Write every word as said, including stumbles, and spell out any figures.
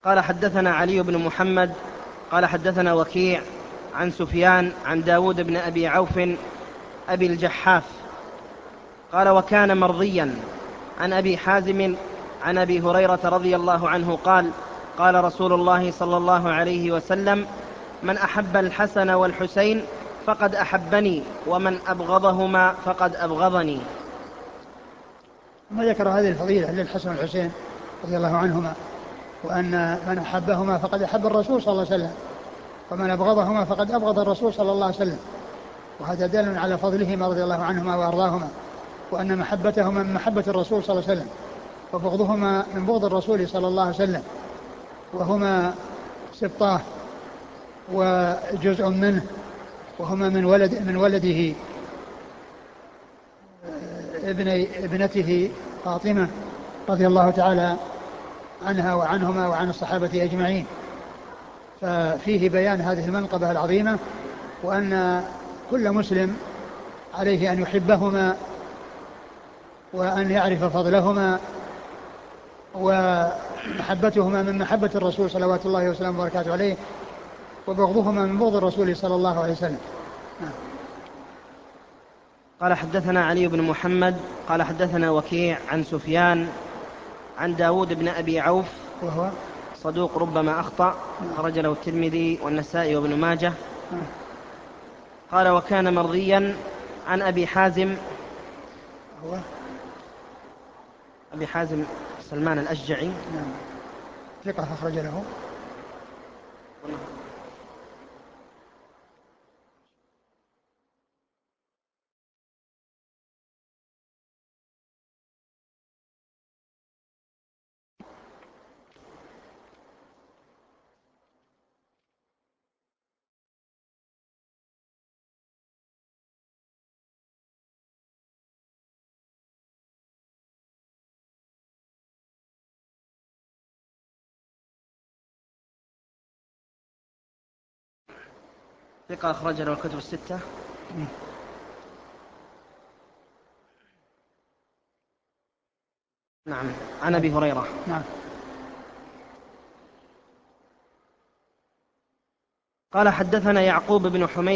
قال حدثنا علي بن محمد قال حدثنا وكيع عن سفيان عن داود بن أبي عوف أبي الجحاف قال وكان مرضيا عن أبي حازم عن أبي هريرة رضي الله عنه قال قال رسول الله صلى الله عليه وسلم من أحب الحسن والحسين فقد أحبني ومن أبغضهما فقد أبغضني. ثم ذكر هذه الفضيلة للحسن والحسين رضي الله عنهما، وأن من أحبهما فقد أحب الرسول صلى الله عليه وسلم ومن أبغضهما فقد أبغض الرسول صلى الله عليه وسلم، وهذا دال على فضلهما رضي الله عنهما وأرضاهما، وأن محبتهما من محبة الرسول صلى الله عليه وسلم وبغضهما من بغض الرسول صلى الله عليه وسلم، وهما سبطاه وجزء منه، وهما من ولد من ولده ابن ابنته فاطمة رضي الله تعالى عنها وعنهما وعن الصحابة أجمعين. ففيه بيان هذه المنقبة العظيمة، وأن كل مسلم عليه أن يحبهما وأن يعرف فضلهما، ومحبتهما من محبة الرسول صلوات الله وسلامه وبركاته عليه، وبغضهما من بغض الرسول صلى الله عليه وسلم. قال حدثنا علي بن محمد قال حدثنا وكيع عن سفيان عن داود بن أبي عوف وهو صدوق ربما أخطأ خرج له الترمذي والنسائي وابن ماجه. قال وكان مرضيا عن أبي حازم هو أبي حازم سلمان الأشجعي نعم ثقة أخرج له ثقة أخرج له الكتب الستة. نعم عن أبي هريرة. نعم. قال حدثنا يعقوب بن حميد